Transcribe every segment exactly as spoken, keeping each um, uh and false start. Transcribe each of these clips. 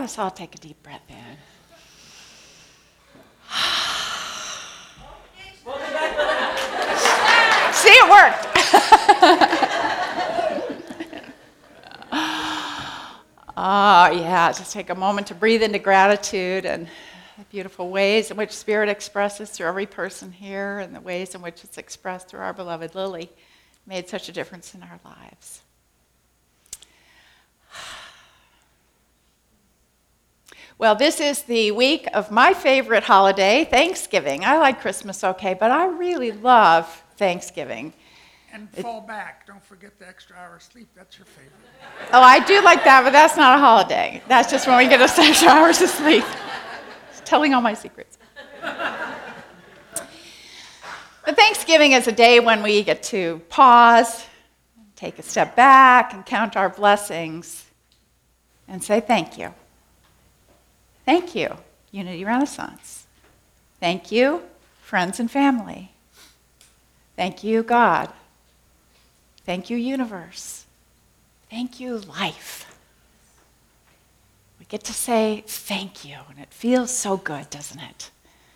us all take a deep breath in. See, it worked. Oh, yeah, just take a moment to breathe into gratitude and the beautiful ways in which Spirit expresses through every person here and the ways in which it's expressed through our beloved Lily made such a difference in our lives. Well, this is the week of my favorite holiday, Thanksgiving. I like Christmas okay, but I really love Thanksgiving. And fall back. Don't forget the extra hour of sleep. That's your favorite. Oh, I do like that, but that's not a holiday. That's just when we get us extra hours of sleep. Telling all my secrets. But Thanksgiving is a day when we get to pause, take a step back, and count our blessings and say thank you. Thank you, Unity Renaissance. Thank you, friends and family. Thank you, God. Thank you, universe. Thank you, life. We get to say thank you, and it feels so good, doesn't it?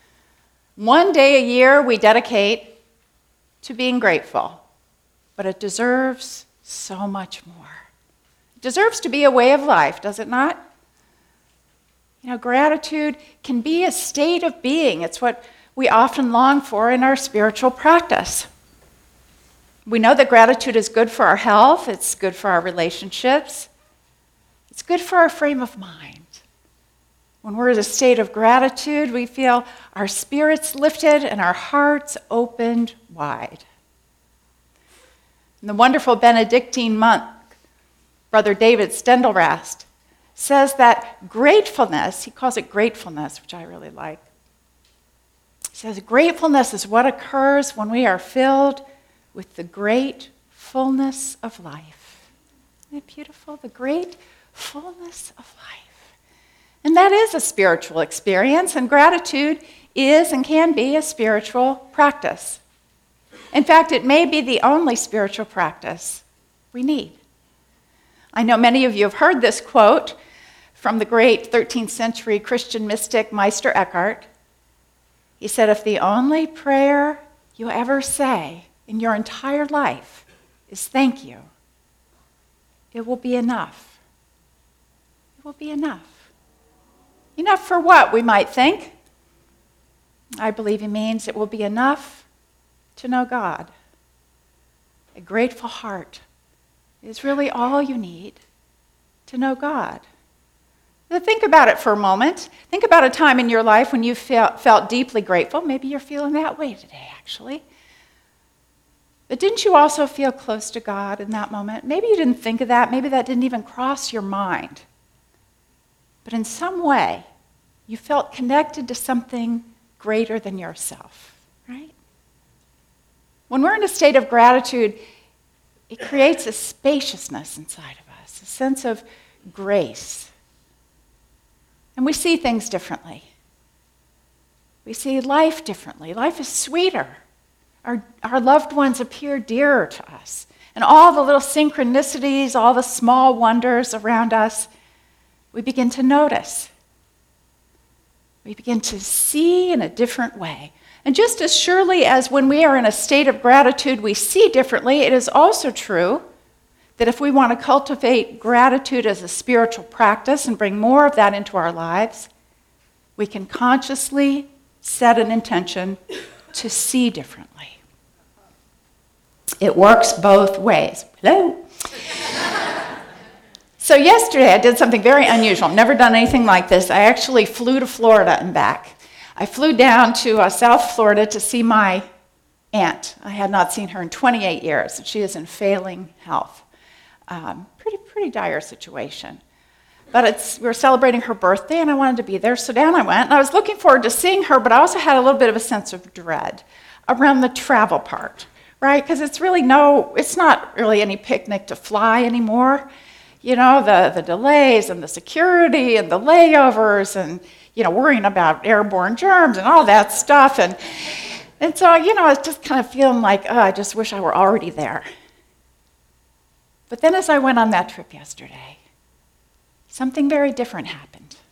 One day a year we dedicate to being grateful, but it deserves so much more. It deserves to be a way of life, does it not? You know, gratitude can be a state of being. It's what we often long for in our spiritual practice. We know that gratitude is good for our health, it's good for our relationships, it's good for our frame of mind. When we're in a state of gratitude, we feel our spirits lifted and our hearts opened wide. And the wonderful Benedictine monk, Brother David Steindl-Rast, says that gratefulness, he calls it gratefulness, which I really like. He says gratefulness is what occurs when we are filled with the great fullness of life. Isn't it beautiful? The great fullness of life. And that is a spiritual experience, and gratitude is and can be a spiritual practice. In fact, it may be the only spiritual practice we need. I know many of you have heard this quote from the great thirteenth century Christian mystic Meister Eckhart. He said, if the only prayer you ever say in your entire life is thank you, it will be enough. It will be enough. Enough for what, we might think? I believe he means it will be enough to know God. A grateful heart is really all you need to know God. Now think about it for a moment. Think about a time in your life when you felt, felt deeply grateful. Maybe you're feeling that way today, actually. But didn't you also feel close to God in that moment? Maybe you didn't think of that. Maybe that didn't even cross your mind. But in some way, you felt connected to something greater than yourself, right? When we're in a state of gratitude, it creates a spaciousness inside of us, a sense of grace. And we see things differently. We see life differently. Life is sweeter. Our, our loved ones appear dearer to us. And all the little synchronicities, all the small wonders around us, we begin to notice. We begin to see in a different way. And just as surely as when we are in a state of gratitude we see differently, it is also true that if we want to cultivate gratitude as a spiritual practice and bring more of that into our lives, we can consciously set an intention to see differently. It works both ways. Hello? So yesterday I did something very unusual. I've never done anything like this. I actually flew to Florida and back. I flew down to uh, South Florida to see my aunt. I had not seen her in twenty-eight years, and she is in failing health. Um, pretty, pretty dire situation. But it's, we were celebrating her birthday, and I wanted to be there, so down I went. And I was looking forward to seeing her, but I also had a little bit of a sense of dread around the travel part, right? Because it's really no, it's not really any picnic to fly anymore. You know, the, the delays and the security and the layovers and, you know, worrying about airborne germs and all that stuff. And, and so, you know, I was just kind of feeling like, oh, I just wish I were already there. But then as I went on that trip yesterday, something very different happened.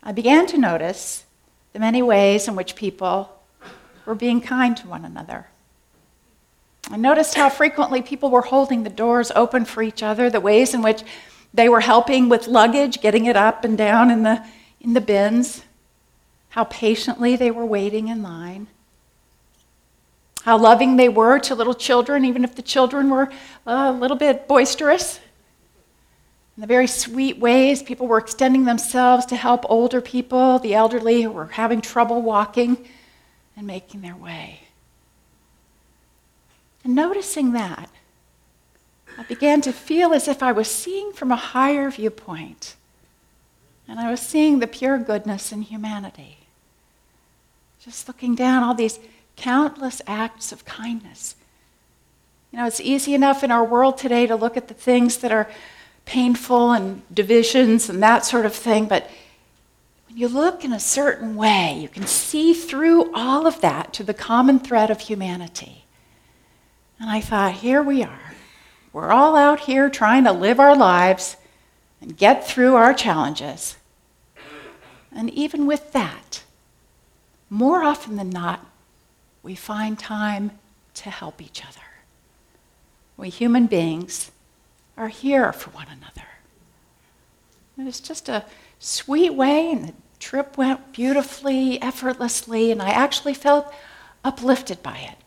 I began to notice the many ways in which people were being kind to one another. I noticed how frequently people were holding the doors open for each other, the ways in which they were helping with luggage, getting it up and down in the, in the bins, how patiently they were waiting in line, how loving they were to little children, even if the children were a little bit boisterous. In the very sweet ways people were extending themselves to help older people, the elderly who were having trouble walking and making their way. And noticing that, I began to feel as if I was seeing from a higher viewpoint, and I was seeing the pure goodness in humanity. Just looking down all these countless acts of kindness. You know, it's easy enough in our world today to look at the things that are painful and divisions and that sort of thing, but when you look in a certain way, you can see through all of that to the common thread of humanity. And I thought, here we are. We're all out here trying to live our lives and get through our challenges. And even with that, more often than not, we find time to help each other. We human beings are here for one another. It was just a sweet way, and the trip went beautifully, effortlessly, and I actually felt uplifted by it.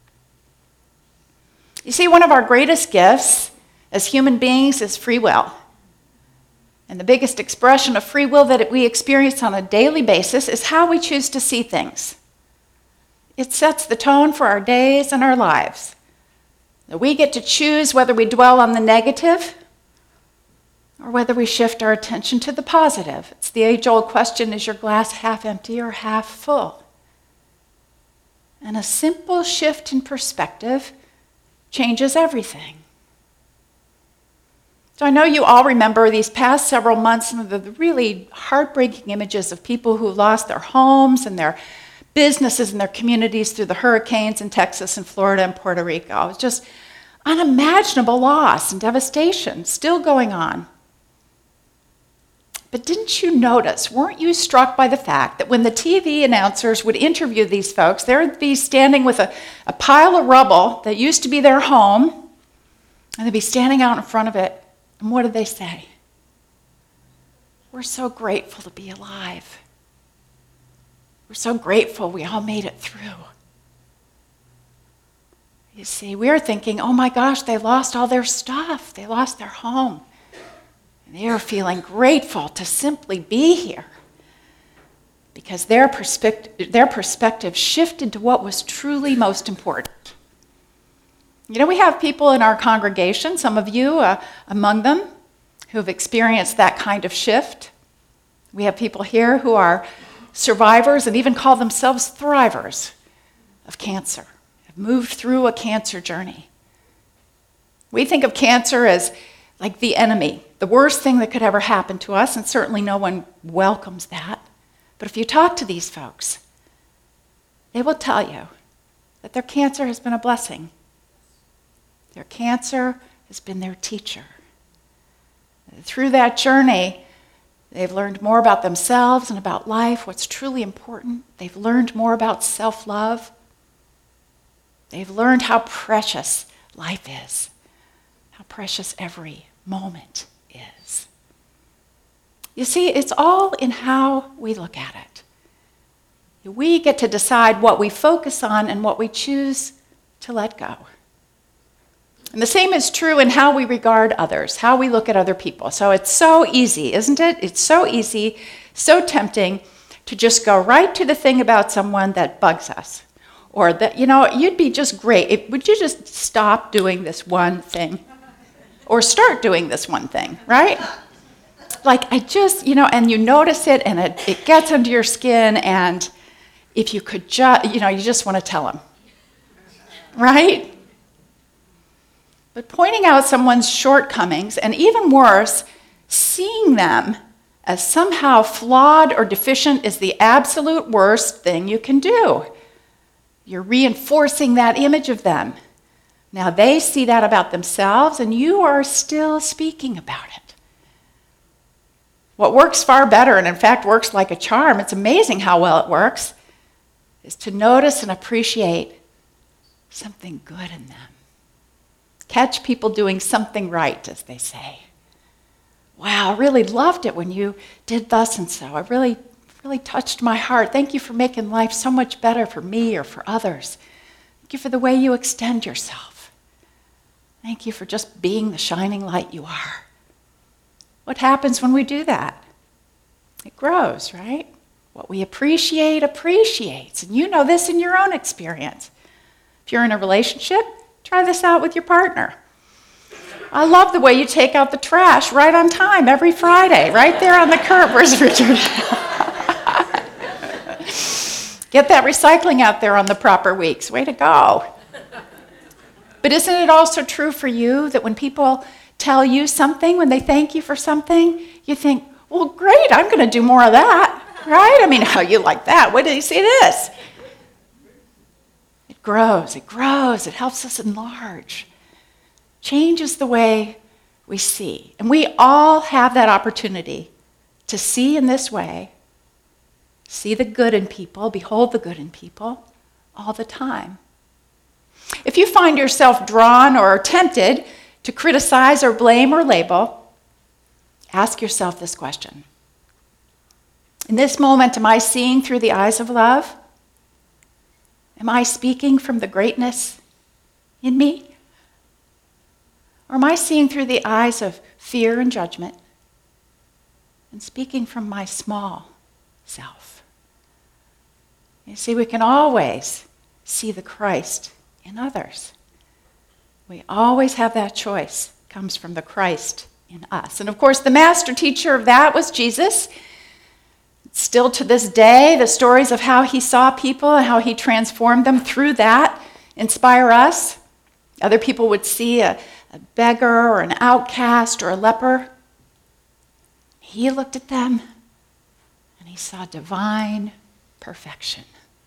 You see, one of our greatest gifts as human beings is free will. And the biggest expression of free will that we experience on a daily basis is how we choose to see things. It sets the tone for our days and our lives. We get to choose whether we dwell on the negative or whether we shift our attention to the positive. It's the age-old question, is your glass half empty or half full? And a simple shift in perspective changes everything. So I know you all remember these past several months, some of the really heartbreaking images of people who lost their homes and their businesses and their communities through the hurricanes in Texas and Florida and Puerto Rico. It was just unimaginable loss and devastation still going on. But didn't you notice, weren't you struck by the fact that when the T V announcers would interview these folks, they'd be standing with a, a pile of rubble that used to be their home, and they'd be standing out in front of it, and what did they say? We're so grateful to be alive. We're so grateful we all made it through. You see, we're thinking, oh my gosh, they lost all their stuff. They lost their home. And they are feeling grateful to simply be here because their perspective, their perspective shifted to what was truly most important. You know, we have people in our congregation, some of you uh, among them, who have experienced that kind of shift. We have people here who are survivors and even call themselves thrivers of cancer, have moved through a cancer journey. We think of cancer as like the enemy, the worst thing that could ever happen to us, and certainly no one welcomes that. But if you talk to these folks, they will tell you that their cancer has been a blessing. Their cancer has been their teacher. Through that journey, they've learned more about themselves and about life, what's truly important. They've learned more about self-love. They've learned how precious life is, how precious every moment is. You see, it's all in how we look at it. We get to decide what we focus on and what we choose to let go. And the same is true in how we regard others, how we look at other people. So it's so easy, isn't it? It's so easy, so tempting to just go right to the thing about someone that bugs us. Or that, you know, you'd be just great. If, would you just stop doing this one thing? Or start doing this one thing, right? Like, I just, you know, and you notice it and it, it gets under your skin, and if you could just, you know, you just want to tell them, right? But pointing out someone's shortcomings, and even worse, seeing them as somehow flawed or deficient is the absolute worst thing you can do. You're reinforcing that image of them. Now they see that about themselves, and you are still speaking about it. what works far better, and in fact works like a charm, it's amazing how well it works, is to notice and appreciate something good in them. Catch people doing something right, as they say. Wow, I really loved it when you did thus and so. It really, really touched my heart. Thank you for making life so much better for me or for others. Thank you for the way you extend yourself. Thank you for just being the shining light you are. What happens when we do that? It grows, right? What we appreciate appreciates. And you know this in your own experience. If you're in a relationship, try this out with your partner. I love the way you take out the trash right on time every Friday, right there on the curb. Where's Richard? Get that recycling out there on the proper weeks. Way to go. But isn't it also true for you that when people tell you something, when they thank you for something, you think, well, great, I'm going to do more of that, right? I mean, how you like that? Wait till you see this. It grows, it grows, it helps us enlarge. Changes the way we see. And we all have that opportunity to see in this way, see the good in people, behold the good in people all the time. If you find yourself drawn or tempted to criticize or blame or label, ask yourself this question. In this moment, am I seeing through the eyes of love? Am I speaking from the greatness in me? Or am I seeing through the eyes of fear and judgment and speaking from my small self? You see, we can always see the Christ in others. We always have that choice. It comes from the Christ in us. And of course, the master teacher of that was Jesus. Still to this day, the stories of how he saw people and how he transformed them through that inspire us. Other people would see a, a beggar or an outcast or a leper. He looked at them and he saw divine perfection.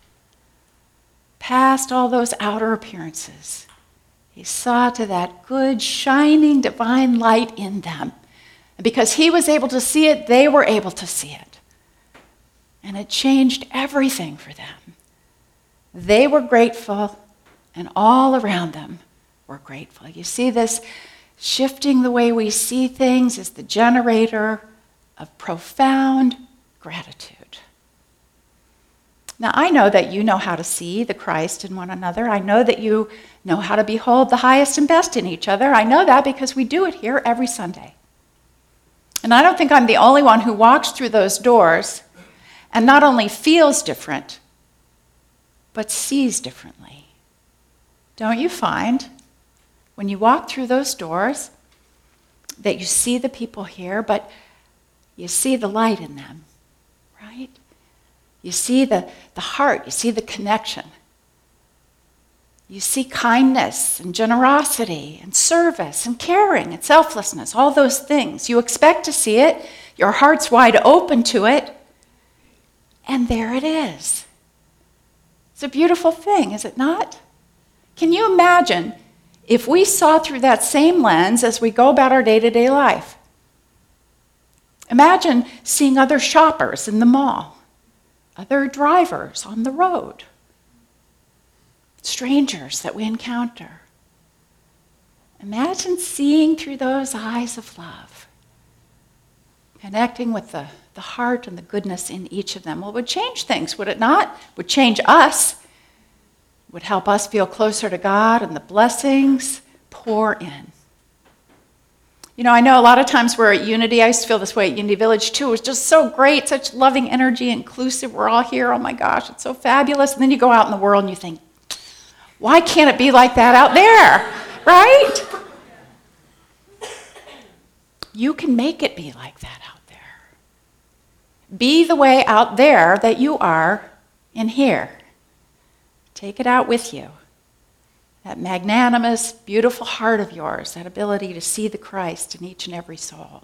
Past all those outer appearances, he saw to that good, shining, divine light in them. And because he was able to see it, they were able to see it. And it changed everything for them. They were grateful, and all around them were grateful. You see, this shifting the way we see things is the generator of profound gratitude. Now, I know that you know how to see the Christ in one another. I know that you know how to behold the highest and best in each other. I know that because we do it here every Sunday. And I don't think I'm the only one who walks through those doors and not only feels different, but sees differently. Don't you find, when you walk through those doors, that you see the people here, but you see the light in them, right? You see the, the heart, you see the connection. You see kindness and generosity and service and caring and selflessness, all those things. You expect to see it, your heart's wide open to it, and there it is. It's a beautiful thing, is it not? Can you imagine if we saw through that same lens as we go about our day-to-day life? Imagine seeing other shoppers in the mall, other drivers on the road, strangers that we encounter. Imagine seeing through those eyes of love, connecting with the, the heart and the goodness in each of them. Well, it would change things, would it not? It would change us. It would help us feel closer to God, and the blessings pour in. You know, I know a lot of times we're at Unity. I used to feel this way at Unity Village too. It was just so great, such loving energy, inclusive. We're all here. Oh my gosh, it's so fabulous. And then you go out in the world and you think, why can't it be like that out there, right? You can make it be like that out there. Be the way out there that you are in here. Take it out with you. That magnanimous, beautiful heart of yours, that ability to see the Christ in each and every soul.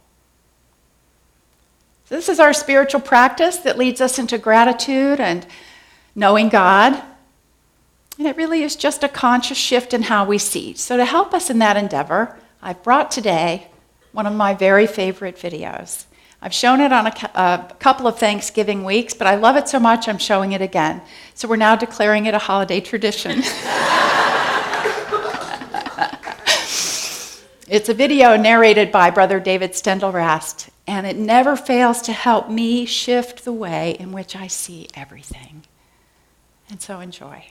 So this is our spiritual practice that leads us into gratitude and knowing God. And it really is just a conscious shift in how we see. So to help us in that endeavor, I've brought today one of my very favorite videos. I've shown it on a, a couple of Thanksgiving weeks, but I love it so much I'm showing it again. So we're now declaring it a holiday tradition. It's a video narrated by Brother David Steindl-Rast, and it never fails to help me shift the way in which I see everything. And so enjoy.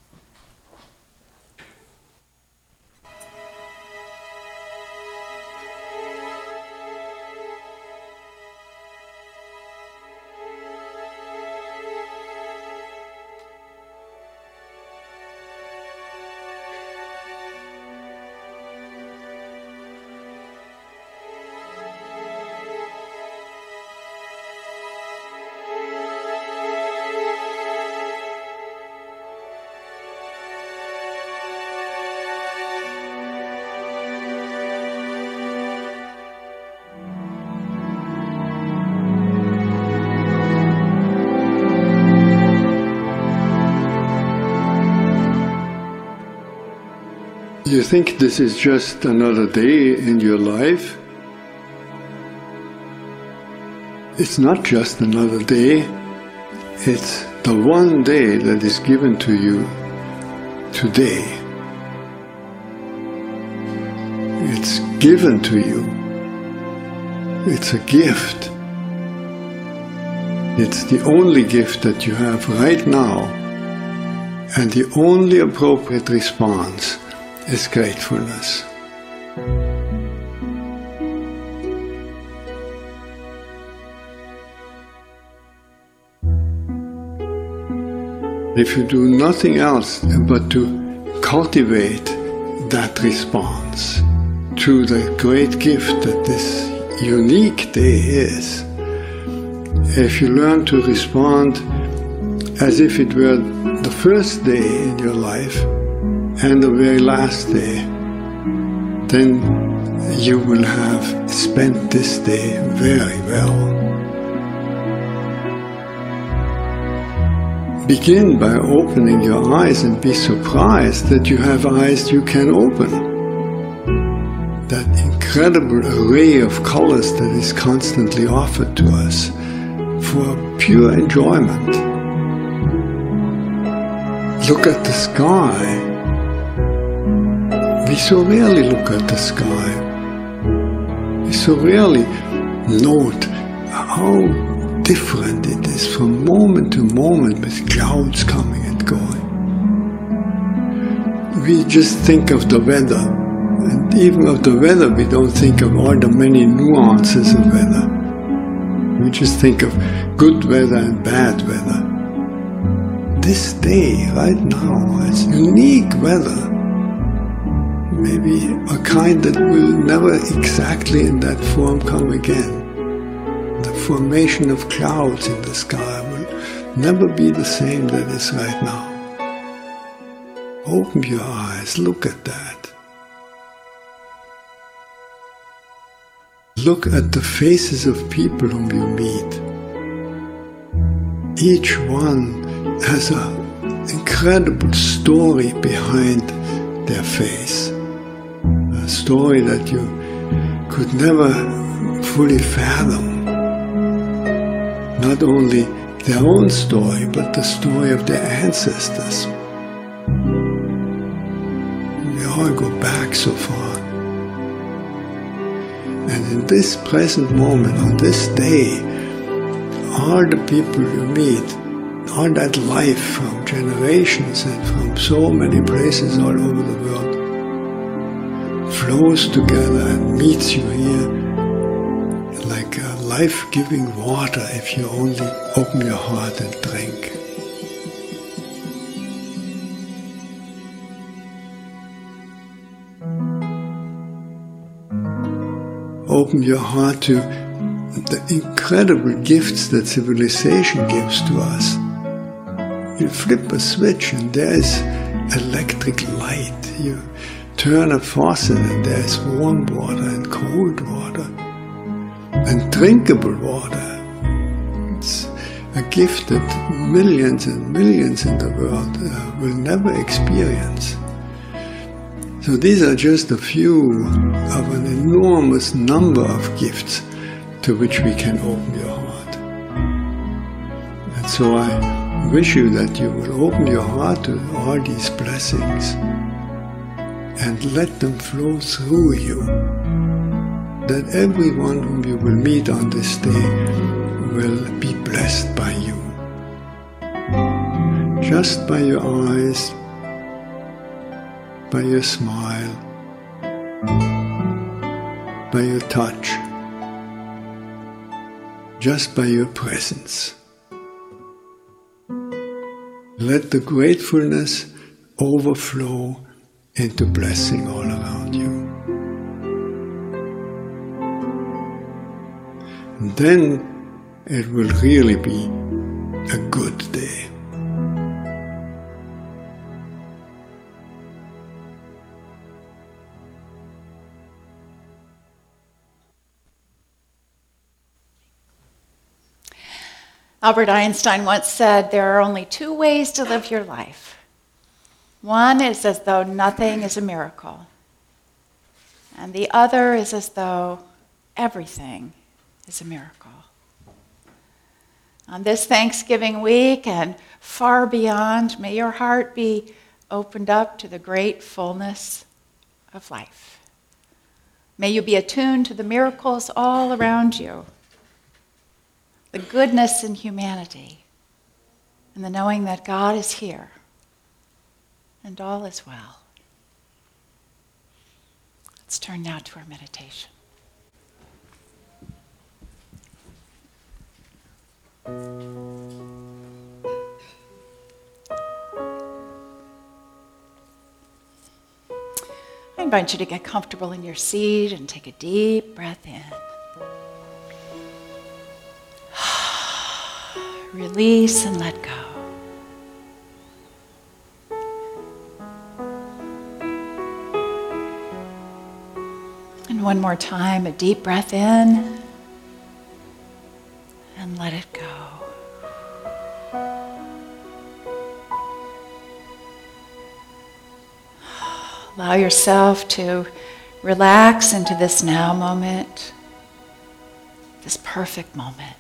You think this is just another day in your life? It's not just another day. It's the one day that is given to you today. It's given to you. It's a gift. It's the only gift that you have right now, and the only appropriate response is gratefulness. If you do nothing else but to cultivate that response to the great gift that this unique day is, if you learn to respond as if it were the first day in your life and the very last day, then you will have spent this day very well. Begin by opening your eyes and be surprised that you have eyes you can open. That incredible array of colors that is constantly offered to us for pure enjoyment. Look at the sky. We so rarely look at the sky. We so rarely note how different it is from moment to moment with clouds coming and going. We just think of the weather, and even of the weather we don't think of all the many nuances of weather. We just think of good weather and bad weather. This day, right now, has unique weather. Maybe a kind that will never exactly in that form come again. The formation of clouds in the sky will never be the same that is right now. Open your eyes, look at that. Look at the faces of people whom you meet. Each one has an incredible story behind their face. A story that you could never fully fathom. Not only their own story, but the story of their ancestors. We all go back so far. And in this present moment, on this day, all the people you meet, all that life from generations and from so many places all over the world, flows together and meets you here like a life-giving water if you only open your heart and drink. Open your heart to the incredible gifts that civilization gives to us. You flip a switch and there is electric light. You turn a faucet and there is warm water and cold water and drinkable water. It's a gift that millions and millions in the world uh, will never experience. So these are just a few of an enormous number of gifts to which we can open your heart. And so I wish you that you will open your heart to all these blessings and let them flow through you, that everyone whom you will meet on this day will be blessed by you. Just by your eyes, by your smile, by your touch, just by your presence. Let the gratefulness overflow into blessing all around you. And then it will really be a good day. Albert Einstein once said, there are only two ways to live your life. One is as though nothing is a miracle, and the other is as though everything is a miracle. On this Thanksgiving week and far beyond, may your heart be opened up to the great fullness of life. May you be attuned to the miracles all around you, the goodness in humanity, and the knowing that God is here and all is well. Let's turn now to our meditation. I invite you to get comfortable in your seat and take a deep breath in. Release and let go. And one more time, a deep breath in and let it go. Allow yourself to relax into this now moment, this perfect moment.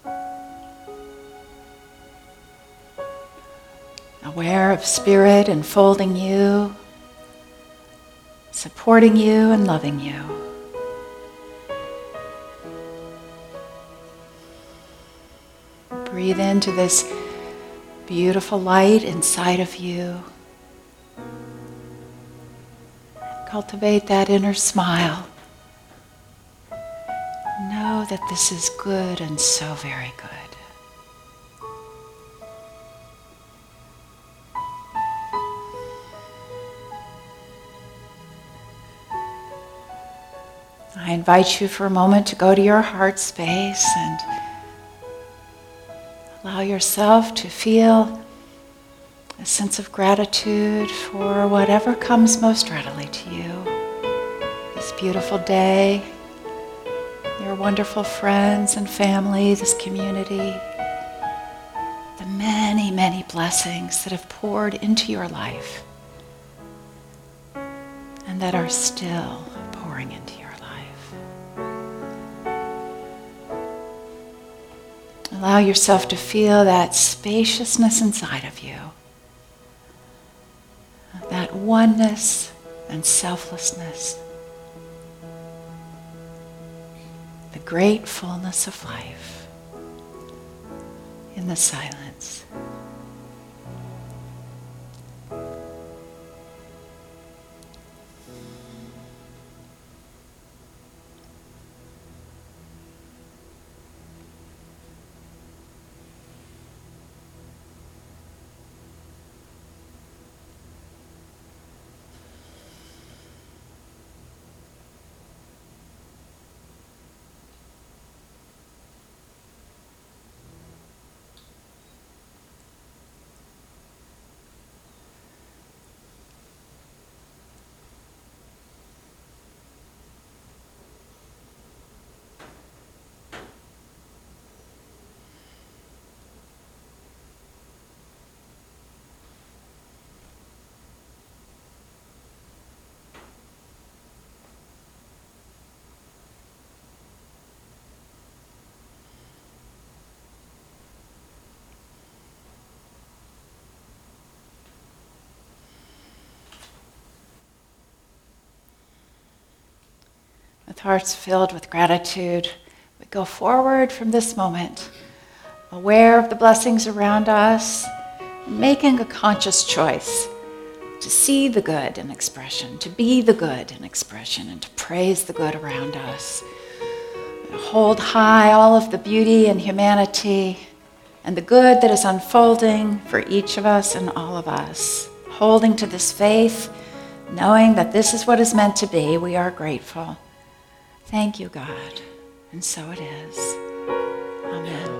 Aware of Spirit enfolding you, supporting you and loving you. Breathe into this beautiful light inside of you. Cultivate that inner smile. Know that this is good and so very good. I invite you for a moment to go to your heart space and allow yourself to feel a sense of gratitude for whatever comes most readily to you. This beautiful day, your wonderful friends and family, this community, the many, many blessings that have poured into your life and that are still pouring into your life. Allow yourself to feel that spaciousness inside of you, that oneness and selflessness, the great fullness of life in the silence. with hearts filled with gratitude, we go forward from this moment, aware of the blessings around us, making a conscious choice to see the good in expression, to be the good in expression, and to praise the good around us. Hold high all of the beauty and humanity and the good that is unfolding for each of us and all of us. Holding to this faith, knowing that this is what is meant to be, we are grateful. Thank you, God. And so it is. Amen.